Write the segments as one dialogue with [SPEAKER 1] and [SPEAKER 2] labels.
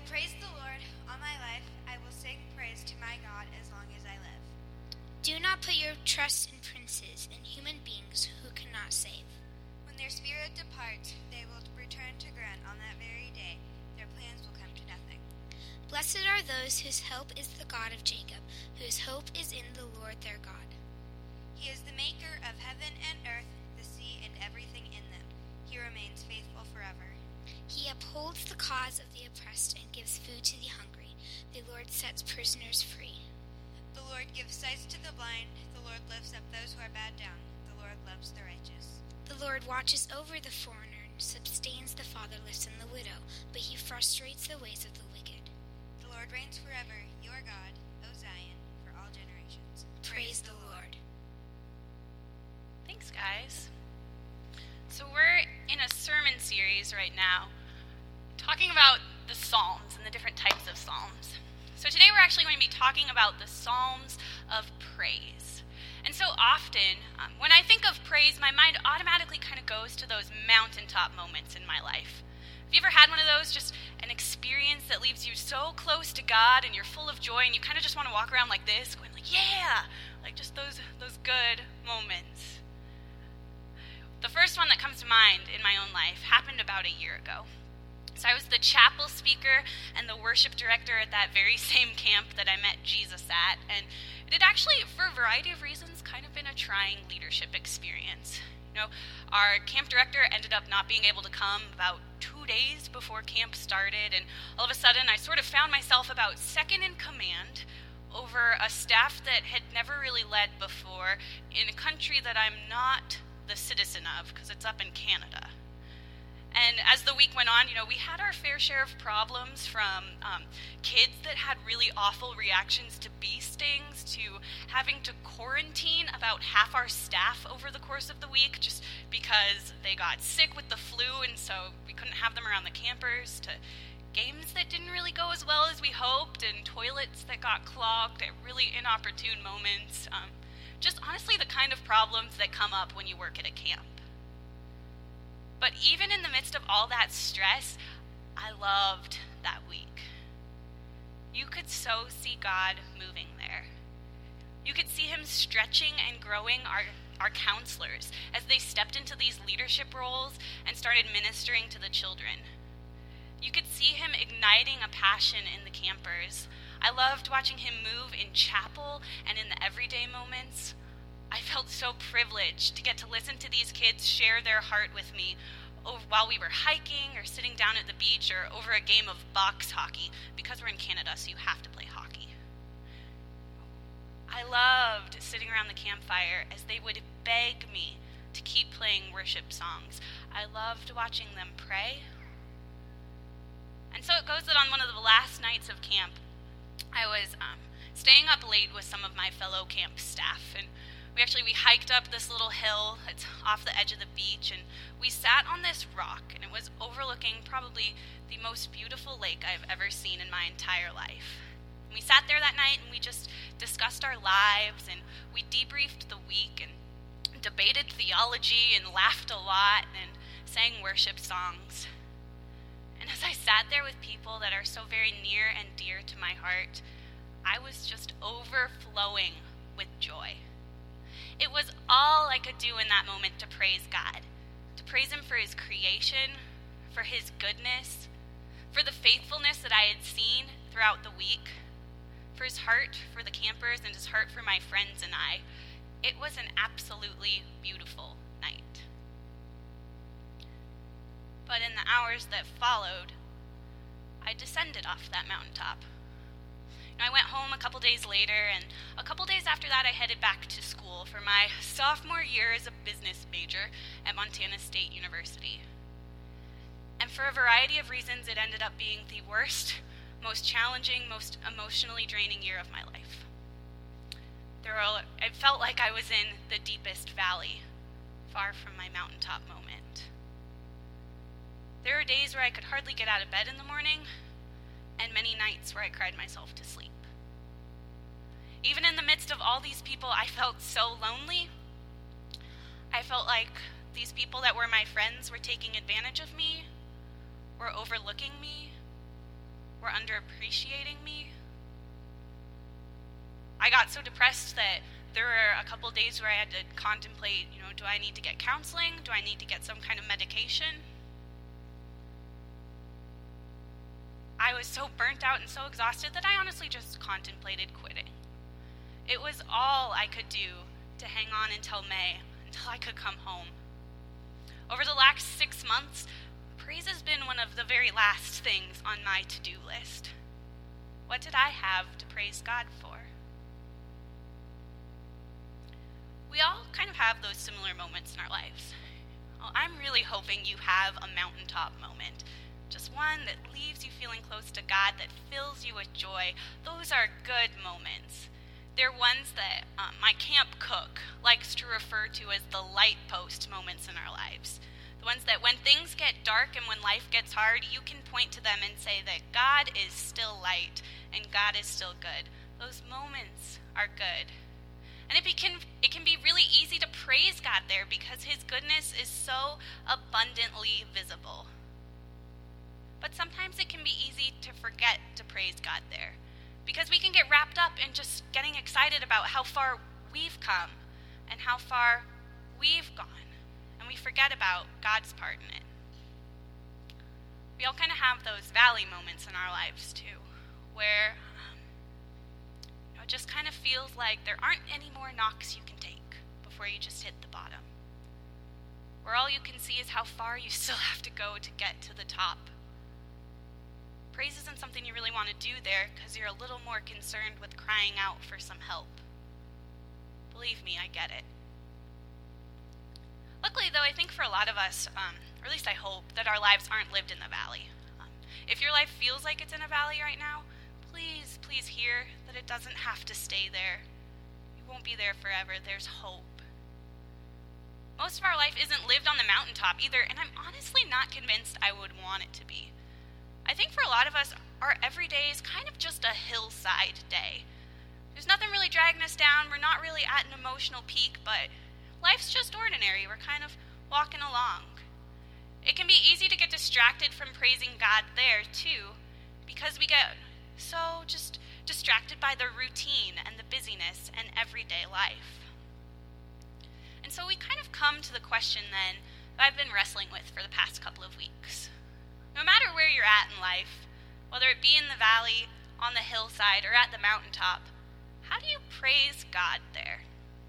[SPEAKER 1] Praise the Lord. All my life I will sing praise to my God as long as I live.
[SPEAKER 2] Do not put your trust in princes and human beings who cannot save.
[SPEAKER 1] When their spirit departs, they will return to ground on that very day. Their plans will come to nothing.
[SPEAKER 2] Blessed are those whose help is the God of Jacob, whose hope is in the Lord their God.
[SPEAKER 1] He is the maker of heaven and earth, the sea and everything in them. He remains faithful forever.
[SPEAKER 2] He upholds the cause of the oppressed and gives food to the hungry. The Lord sets prisoners free.
[SPEAKER 1] The Lord gives sight to the blind. The Lord lifts up those who are bowed down. The Lord loves the righteous.
[SPEAKER 2] The Lord watches over the foreigner and sustains the fatherless and the widow, but he frustrates the ways of the wicked.
[SPEAKER 1] The Lord reigns forever, your God, O Zion, for all generations.
[SPEAKER 2] Praise the Lord.
[SPEAKER 3] Thanks, guys. So we're in a sermon series right now, talking about the Psalms and the different types of Psalms. So today we're actually going to be talking about the Psalms of praise. And so often, when I think of praise, my mind automatically kind of goes to those mountaintop moments in my life. Have you ever had one of those, just an experience that leaves you so close to God and you're full of joy and you kind of just want to walk around like this, going like, yeah, like just those good moments. The first one that comes to mind in my own life happened about a year ago. So I was the chapel speaker and the worship director at that very same camp that I met Jesus at, and it had actually, for a variety of reasons, kind of been a trying leadership experience. You know, our camp director ended up not being able to come about 2 days before camp started, and all of a sudden I sort of found myself about second in command over a staff that had never really led before in a country that I'm not the citizen of, because it's up in Canada. And as the week went on, we had our fair share of problems, from kids that had really awful reactions to bee stings, to having to quarantine about half our staff over the course of the week just because they got sick with the flu and so we couldn't have them around the campers, to games that didn't really go as well as we hoped, and toilets that got clogged at really inopportune moments. Just honestly the kind of problems that come up when you work at a camp. But even in the midst of all that stress, I loved that week. You could so see God moving there. You could see him stretching and growing our counselors as they stepped into these leadership roles and started ministering to the children. You could see him igniting a passion in the campers. I loved watching him move in chapel and in the everyday moments. I felt so privileged to get to listen to these kids share their heart with me while we were hiking or sitting down at the beach or over a game of box hockey, because we're in Canada, so you have to play hockey. I loved sitting around the campfire as they would beg me to keep playing worship songs. I loved watching them pray. And so it goes that on one of the last nights of camp, I was staying up late with some of my fellow camp staff, and we hiked up this little hill. It's off the edge of the beach, and we sat on this rock, and it was overlooking probably the most beautiful lake I've ever seen in my entire life. And we sat there that night, and we just discussed our lives, and we debriefed the week, and debated theology, and laughed a lot, and sang worship songs. And as I sat there with people that are so very near and dear to my heart, I was just overflowing with joy. It was all I could do in that moment to praise God, to praise him for his creation, for his goodness, for the faithfulness that I had seen throughout the week, for his heart for the campers and his heart for my friends and I. It was an absolutely beautiful night. But in the hours that followed, I descended off that mountaintop. I went home a couple days later, and a couple days after that I headed back to school for my sophomore year as a business major at Montana State University. And for a variety of reasons, it ended up being the worst, most challenging, most emotionally draining year of my life. It felt like I was in the deepest valley, far from my mountaintop moment. There were days where I could hardly get out of bed in the morning, and many nights where I cried myself to sleep. Even in the midst of all these people, I felt so lonely. I felt like these people that were my friends were taking advantage of me, were overlooking me, were underappreciating me. I got so depressed that there were a couple days where I had to contemplate, do I need to get counseling? Do I need to get some kind of medication? I was so burnt out and so exhausted that I honestly just contemplated quitting. It was all I could do to hang on until May, until I could come home. Over the last 6 months, praise has been one of the very last things on my to-do list. What did I have to praise God for? We all kind of have those similar moments in our lives. Well, I'm really hoping you have a mountaintop moment. Just one that leaves you feeling close to God, that fills you with joy. Those are good moments. They're ones that my camp cook likes to refer to as the light post moments in our lives. The ones that when things get dark and when life gets hard, you can point to them and say that God is still light and God is still good. Those moments are good. And it can be really easy to praise God there because his goodness is so abundantly visible. But sometimes it can be easy to forget to praise God there because we can get wrapped up in just getting excited about how far we've come and how far we've gone, and we forget about God's part in it. We all kind of have those valley moments in our lives too, where it just kind of feels like there aren't any more knocks you can take before you just hit the bottom, where all you can see is how far you still have to go to get to the top. Praise isn't something you really want to do there because you're a little more concerned with crying out for some help. Believe me, I get it. Luckily, though, I think for a lot of us, or at least I hope, that our lives aren't lived in the valley. If your life feels like it's in a valley right now, please hear that it doesn't have to stay there. You won't be there forever. There's hope. Most of our life isn't lived on the mountaintop either, and I'm honestly not convinced I would want it to be. I think for a lot of us, our everyday is kind of just a hillside day. There's nothing really dragging us down. We're not really at an emotional peak, but life's just ordinary. We're kind of walking along. It can be easy to get distracted from praising God there, too, because we get so just distracted by the routine and the busyness and everyday life. And so we kind of come to the question then that I've been wrestling with for the past couple of weeks. No matter where you're at in life, whether it be in the valley, on the hillside, or at the mountaintop, how do you praise God there?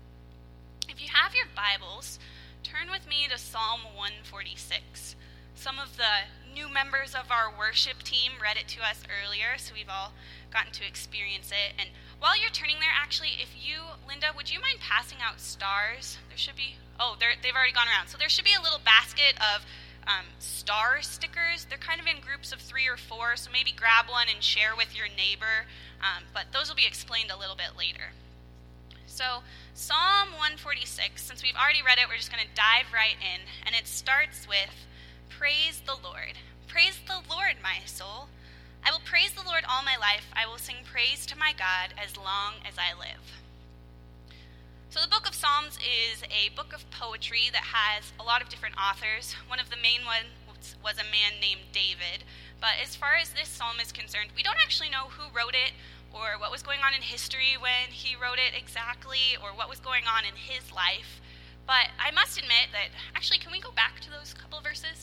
[SPEAKER 3] If you have your Bibles, turn with me to Psalm 146. Some of the new members of our worship team read it to us earlier, so we've all gotten to experience it. And while you're turning there, actually, Linda, would you mind passing out stars? There should be, they've already gone around. So there should be a little basket of star stickers. They're kind of in groups of 3 or 4, so maybe grab one and share with your neighbor, but those will be explained a little bit later. So Psalm 146, since we've already read it, we're just going to dive right in, and it starts with, "Praise the Lord. Praise the Lord, my soul. I will praise the Lord all my life. I will sing praise to my God as long as I live." So the book of Psalms is a book of poetry that has a lot of different authors. One of the main ones was a man named David. But as far as this psalm is concerned, we don't actually know who wrote it or what was going on in history when he wrote it exactly or what was going on in his life. But I must admit that, actually, can we go back to those couple verses?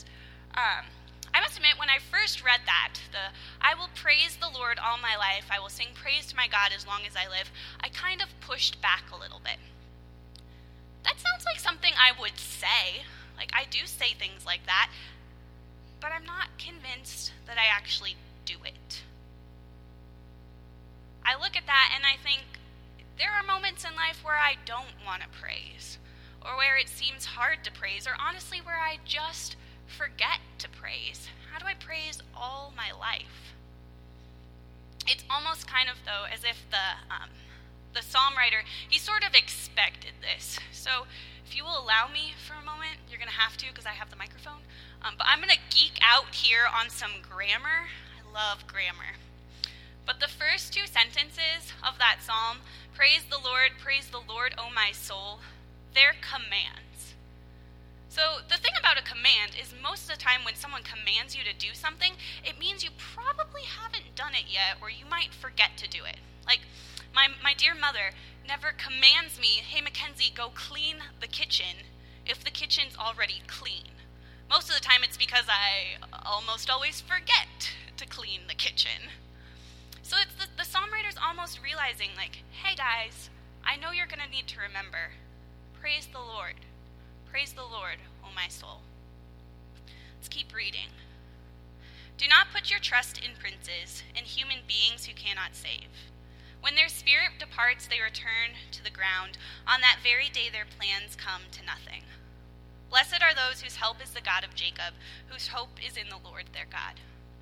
[SPEAKER 3] I must admit, when I first read that, "I will praise the Lord all my life, I will sing praise to my God as long as I live," I kind of pushed back a little bit. That sounds like something I would say. Like, I do say things like that, but I'm not convinced that I actually do it. I look at that and I think, there are moments in life where I don't want to praise, or where it seems hard to praise, or honestly where I just forget to praise. How do I praise all my life? It's almost kind of, though, as if the psalm writer, he sort of expected this. So if you will allow me for a moment, you're going to have to because I have the microphone, but I'm going to geek out here on some grammar. I love grammar. But the first 2 sentences of that psalm, praise the Lord, O my soul, they're commands. So the thing about a command is most of the time when someone commands you to do something, it means you probably haven't done it yet, or you might forget to do it. Like, my dear mother never commands me, hey, Mackenzie, go clean the kitchen if the kitchen's already clean. Most of the time it's because I almost always forget to clean the kitchen. So it's the psalm writer's almost realizing, like, hey guys, I know you're going to need to remember. Praise the Lord. Praise the Lord, O my soul. Let's keep reading. Do not put your trust in princes, in human beings who cannot save. When their spirit departs, they return to the ground. On that very day their plans come to nothing. Blessed are those whose help is the God of Jacob, whose hope is in the Lord their God.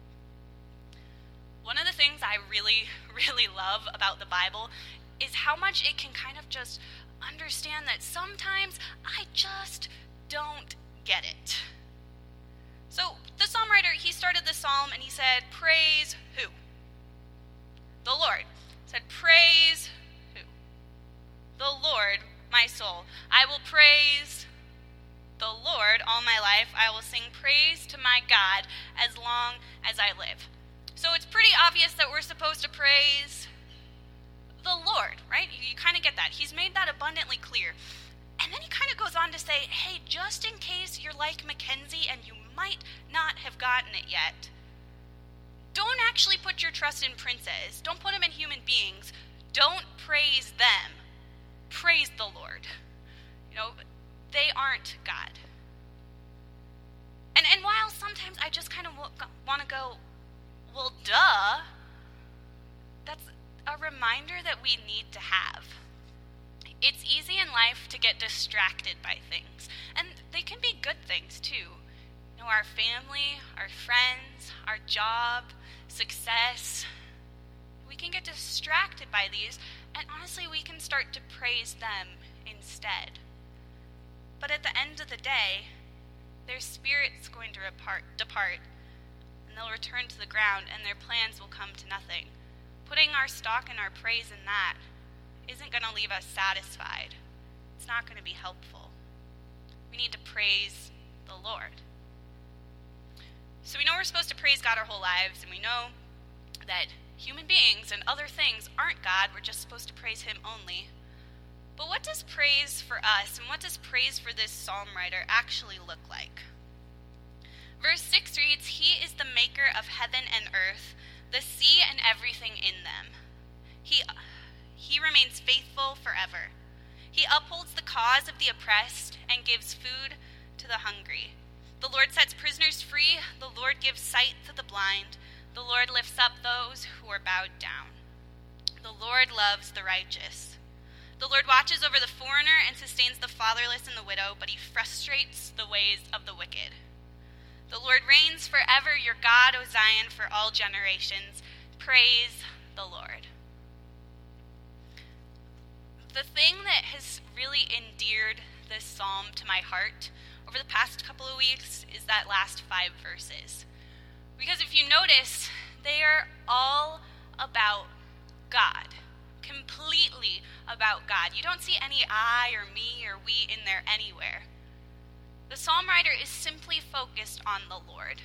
[SPEAKER 3] One of the things I really, really love about the Bible is how much it can kind of just understand that sometimes I just don't get it. So the psalm writer, he started the psalm and he said, praise who? The Lord. He said, praise who? The Lord, my soul. I will praise the Lord all my life. I will sing praise to my God as long as I live. So it's pretty obvious that we're supposed to praise the Lord, right? You kind of get that. He's made that abundantly clear. And then he kind of goes on to say, hey, just in case you're like Mackenzie and you might not have gotten it yet, don't actually put your trust in princes. Don't put them in human beings. Don't praise them. Praise the Lord. You know, they aren't God. And while sometimes I just kind of want to go, well, duh, that's a reminder that we need to have. It's easy in life to get distracted by things, and they can be good things too. You know, our family, our friends, our job, success. We can get distracted by these, and honestly, we can start to praise them instead. But at the end of the day, their spirit's going to depart, and they'll return to the ground, and their plans will come to nothing. Putting our stock and our praise in that isn't going to leave us satisfied. It's not going to be helpful. We need to praise the Lord. So we know we're supposed to praise God our whole lives, and we know that human beings and other things aren't God. We're just supposed to praise Him only. But what does praise for us, and what does praise for this psalm writer actually look like? Verse 6 reads, He is the maker of heaven and earth, the sea and everything in them. He remains faithful forever. He upholds the cause of the oppressed and gives food to the hungry. The Lord sets prisoners free. The Lord gives sight to the blind. The Lord lifts up those who are bowed down. The Lord loves the righteous. The Lord watches over the foreigner and sustains the fatherless and the widow, but He frustrates the ways of the wicked. The Lord reigns forever, your God, O Zion, for all generations. Praise the Lord. The thing that has really endeared this psalm to my heart over the past couple of weeks is that last 5 verses. Because if you notice, they are all about God. Completely about God. You don't see any I or me or we in there anywhere. The psalm writer is simply focused on the Lord.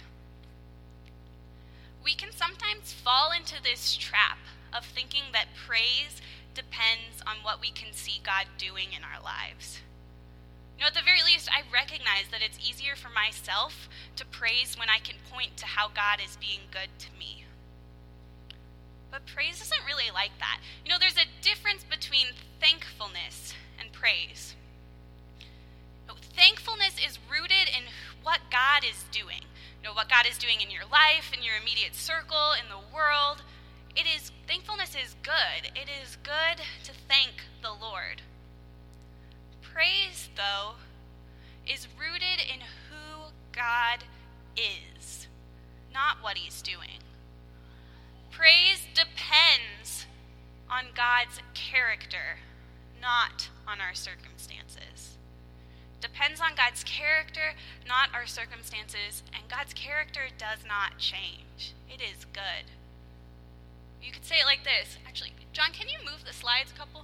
[SPEAKER 3] We can sometimes fall into this trap of thinking that praise depends on what we can see God doing in our lives. You know, at the very least, I recognize that it's easier for myself to praise when I can point to how God is being good to me. But praise isn't really like that. You know, there's a difference between thankfulness and praise. Thankfulness is rooted in what God is doing. You know, what God is doing in your life, in your immediate circle, in the world. Thankfulness is good. It is good to thank the Lord. Praise, though, is rooted in who God is, not what He's doing. Praise depends on God's character, not on our circumstances. Depends on God's character, not our circumstances, and God's character does not change. It is good. You could say it like this. Actually, John, can you move the slides a couple?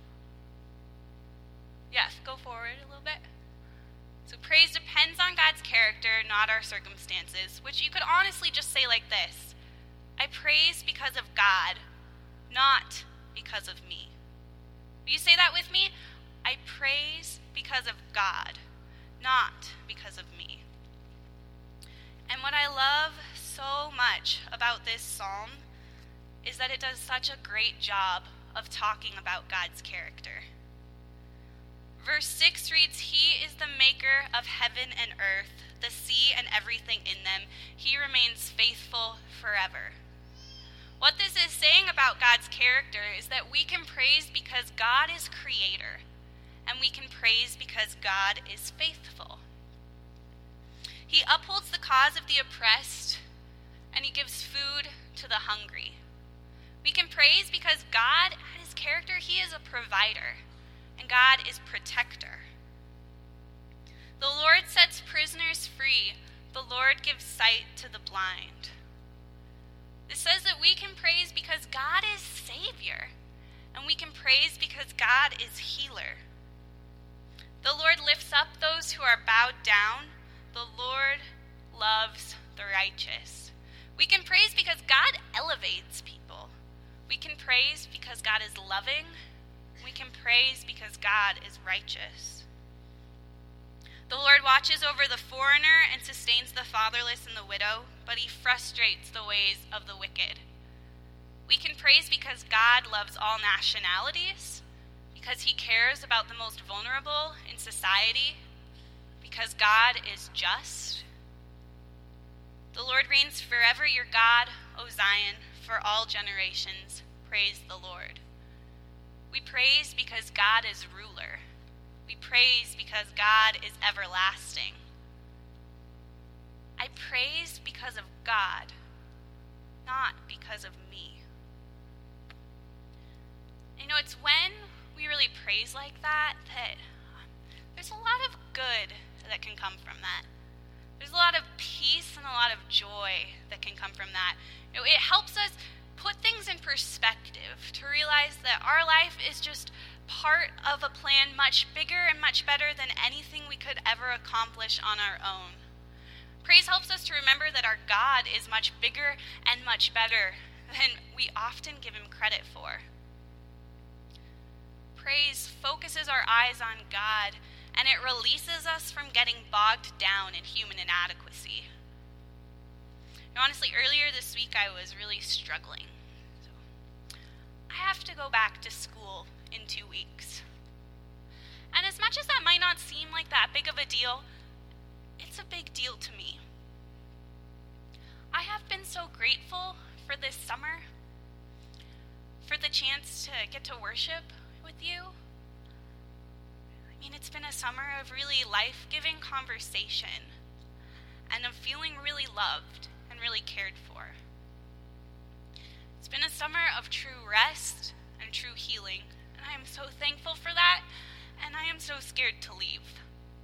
[SPEAKER 3] Yes, go forward a little bit. So praise depends on God's character, not our circumstances, which you could honestly just say like this. I praise because of God, not because of me. Will you say that with me? I praise because of God, not because of me. And what I love so much about this psalm is that it does such a great job of talking about God's character. Verse 6 reads, He is the maker of heaven and earth, the sea and everything in them. He remains faithful forever. What this is saying about God's character is that we can praise because God is creator, and we can praise because God is faithful. He upholds the cause of the oppressed, and he gives food to the hungry. We can praise because God, at his character, he is a provider, and God is protector. The Lord sets prisoners free. The Lord gives sight to the blind. It says that we can praise because God is Savior, and we can praise because God is healer. The Lord lifts up those who are bowed down. The Lord loves the righteous. We can praise because God elevates people. We can praise because God is loving. We can praise because God is righteous. The Lord watches over the foreigner and sustains the fatherless and the widow, but he frustrates the ways of the wicked. We can praise because God loves all nationalities, because he cares about the most vulnerable in society, because God is just. The Lord reigns forever, your God, O Zion, for all generations. Praise the Lord. We praise because God is ruler. We praise because God is everlasting. I praise because of God, not because of me. You know, it's when we really praise like that there's a lot of good that can come from that. There's a lot of peace and a lot of joy that can come from that. You know, it helps us put things in perspective, to realize that our life is just part of a plan much bigger and much better than anything we could ever accomplish on our own. Praise helps us to remember that our God is much bigger and much better than we often give him credit for. Praise focuses our eyes on God, and it releases us from getting bogged down in human inadequacy. Now, honestly, earlier this week I was really struggling. So, I have to go back to school in 2 weeks. And as much as that might not seem like that big of a deal, it's a big deal to me. I have been so grateful for this summer, for the chance to get to worship with you. I mean, it's been a summer of really life-giving conversation and of feeling really loved and really cared for. It's been a summer of true rest and true healing, and I am so thankful for that, and I am so scared to leave.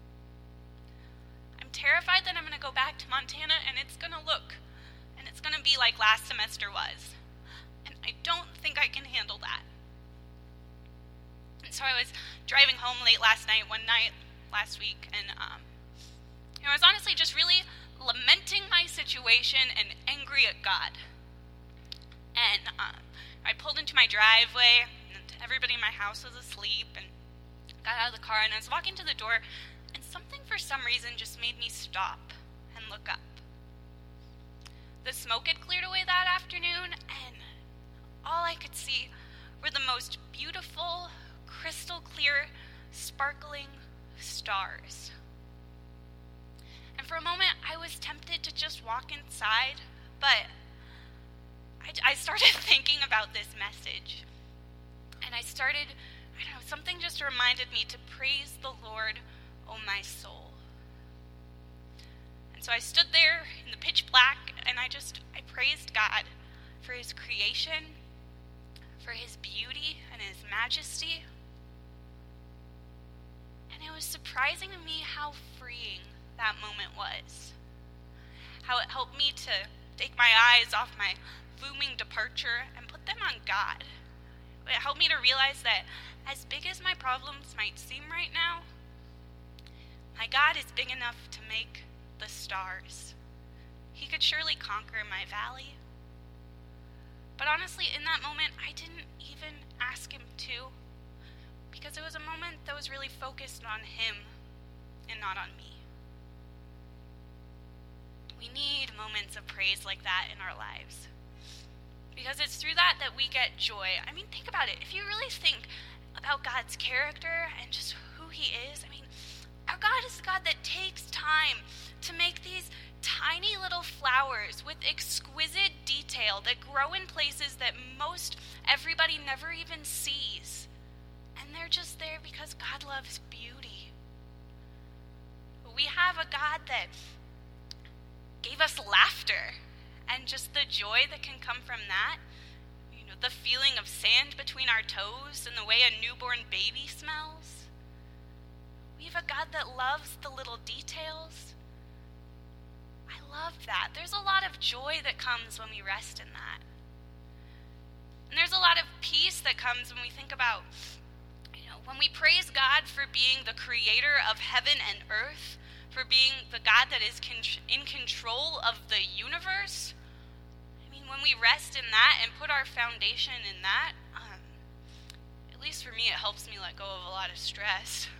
[SPEAKER 3] I'm terrified that I'm going to go back to Montana and it's going to be like last semester was, and I don't think I can handle that. And so I was driving home late last week, and I was honestly just really lamenting my situation and angry at God. And I pulled into my driveway, and everybody in my house was asleep, and got out of the car, and I was walking to the door, and something for some reason just made me stop and look up. The smoke had cleared away that afternoon, and all I could see were the most beautiful, crystal clear, sparkling stars. And for a moment, I was tempted to just walk inside, but I started thinking about this message. And something just reminded me to praise the Lord, O my soul. And so I stood there in the pitch black, and I praised God for his creation, for his beauty and his majesty. And it was surprising to me how freeing that moment was. How it helped me to take my eyes off my looming departure and put them on God. It helped me to realize that as big as my problems might seem right now, my God is big enough to make the stars. He could surely conquer my valley. honestly, in that moment, I didn't even ask him to, because it was a moment that was really focused on him and not on me. We need moments of praise like that in our lives, because it's through that we get joy. I mean, think about it. If you really think about God's character and just who he is, I mean, our God is a God that takes time to make these tiny little flowers with exquisite detail that grow in places that most everybody never even sees. And they're just there because God loves beauty. We have a God that gave us laughter and just the joy that can come from that. You know, the feeling of sand between our toes and the way a newborn baby smells. We have a God that loves the little details. I love that. There's a lot of joy that comes when we rest in that. And there's a lot of peace that comes when we think about, when we praise God for being the creator of heaven and earth, for being the God that is in control of the universe. I mean, when we rest in that and put our foundation in that, at least for me, it helps me let go of a lot of stress.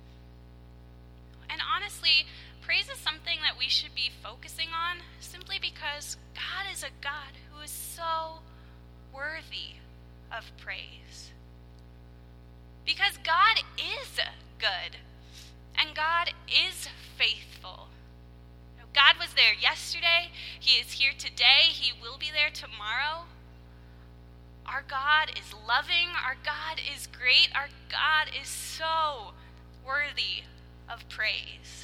[SPEAKER 3] And honestly, praise is something that we should be focusing on simply because God is a God who is so worthy of praise. Because God is good, and God is faithful. God was there yesterday, he is here today, he will be there tomorrow. Our God is loving, our God is great, our God is so worthy of praise.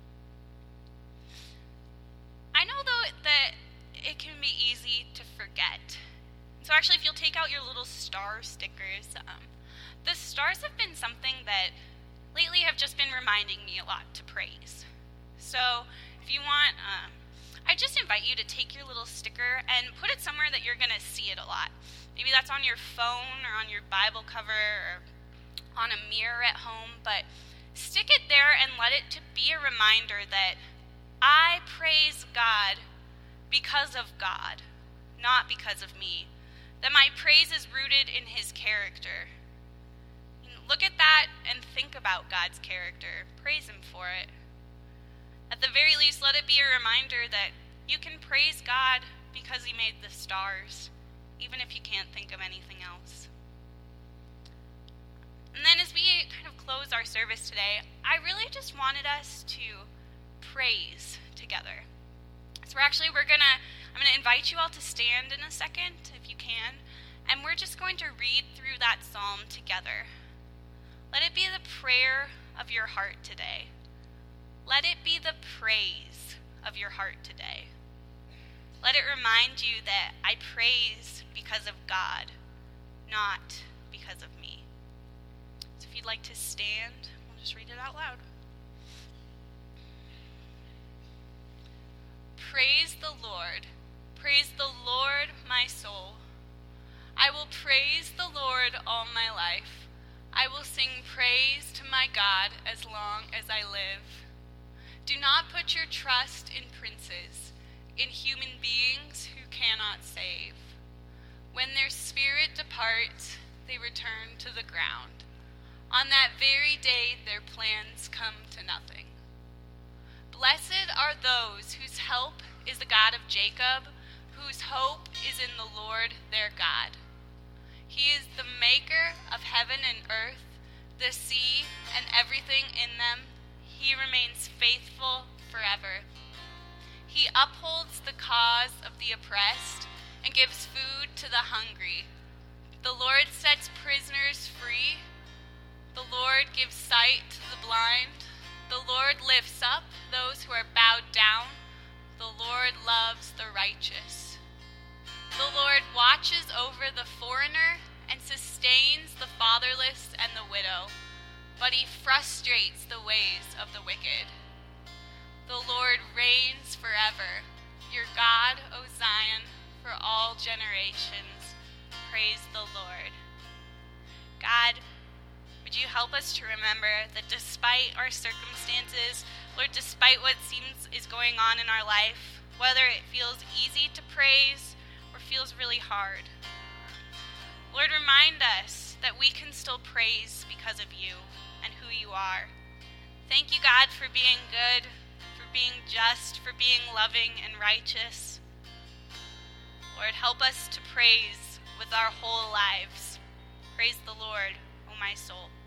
[SPEAKER 3] I know, though, that it can be easy to forget. So actually, if you'll take out your little star stickers, the stars have been something that lately have just been reminding me a lot to praise. So if you want, I just invite you to take your little sticker and put it somewhere that you're going to see it a lot. Maybe that's on your phone or on your Bible cover or on a mirror at home, but stick it there and let it to be a reminder that I praise God because of God, not because of me. That my praise is rooted in his character. Look at that and think about God's character. Praise him for it. At the very least, let it be a reminder that you can praise God because he made the stars, even if you can't think of anything else. And then as we kind of close our service today, I really just wanted us to praise together. So I'm going to invite you all to stand in a second, if you can, and we're just going to read through that psalm together. Let it be the prayer of your heart today. Let it be the praise of your heart today. Let it remind you that I praise because of God, not because of me. So if you'd like to stand, we'll just read it out loud. Praise the Lord. Praise the Lord, my soul. I will praise the Lord all my life. I will sing praise to my God as long as I live. Do not put your trust in princes, in human beings who cannot save. When their spirit departs, they return to the ground. On that very day, their plans come to nothing. Blessed are those whose help is the God of Jacob, whose hope is in the Lord their God. He is the maker of heaven and earth, the sea and everything in them. He remains faithful forever. He upholds the cause of the oppressed and gives food to the hungry. The Lord sets prisoners free. The Lord gives sight to the blind. The Lord lifts up those who are bowed down. The Lord loves the righteous. The Lord watches over the foreigner and sustains the fatherless and the widow, but he frustrates the ways of the wicked. The Lord reigns forever. Your God, O Zion, for all generations. Praise the Lord. God, would you help us to remember that despite our circumstances, Lord, despite what seems is going on in our life, whether it feels easy to praise or feels really hard, Lord, remind us that we can still praise because of you and who you are. Thank you, God, for being good, for being just, for being loving and righteous. Lord, help us to praise with our whole lives. Praise the Lord, O my soul.